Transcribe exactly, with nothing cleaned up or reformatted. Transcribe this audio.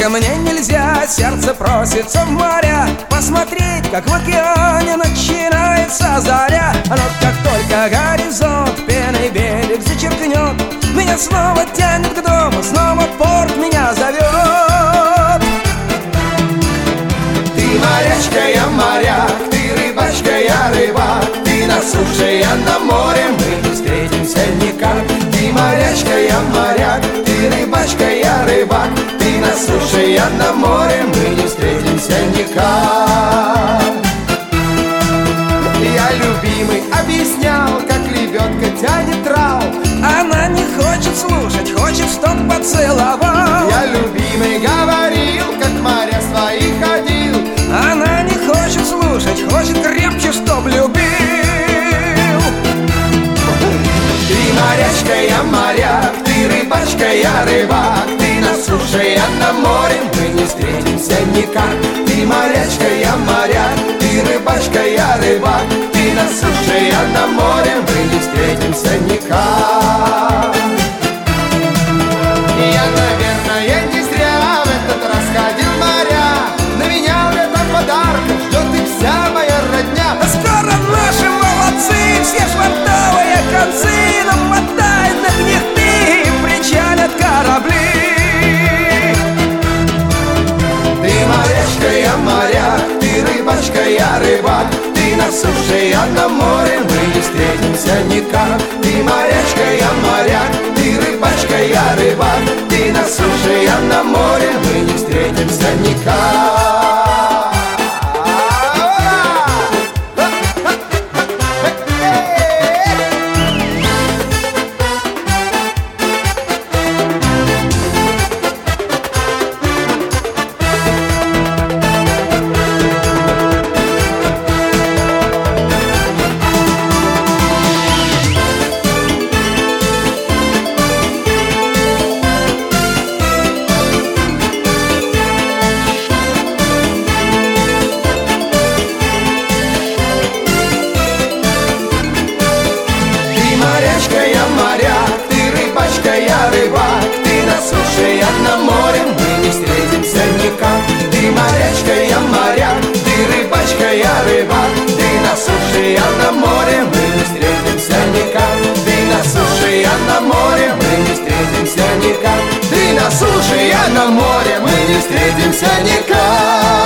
Только мне нельзя, сердце просится в моря посмотреть, как в океане начинается заря. Но как только горизонт пеной берег зачеркнет, меня снова тянет к дому, снова порт меня зовет. Ты морячка, я моряк, ты рыбачка, я рыбак, ты на суше, я на море, мы не встретимся никак. Ты морячка, я моряк, ты рыбачка, я рыбак, ты на суше, я на море, мы не встретимся никак. Я любимый объяснял, как лебедка тянет трал. Она не хочет слушать, хочет, чтоб поцеловал. Я любимый говорил, как моря свои ходил. Она не хочет слушать, хочет крепче, чтоб любил. Ты морячка, я моряк, ты рыбачка, я рыбак, ты на суше, я на море, мы не встретимся никак. Ты морячка, я моряк, ты рыбачка, я рыбак, ты на суше, я на море, мы не встретимся никак. Я, наверное, не зря в этот раз ходил в моря. На меня в этом подарков ждет и вся моя родня. А скоро наши молодцы, все швартовые концы намотают на кнехты и причалят корабли. Ты морячка, я моряк, ты рыбачка, я рыбак, ты на суше, я на море, мы не встретимся никак. Ты морячка, я моряк, ты рыбачка, я рыбак, ты на суше, я на море, мы не встретимся никак. На море мы не встретимся никак. Ты морячка, я моряк, ты рыбачка, я рыбак, ты на суше, я на море, мы не встретимся никак. Ты на суше, я на море, мы не встретимся никак. Ты на суше, я на море, мы не встретимся никак.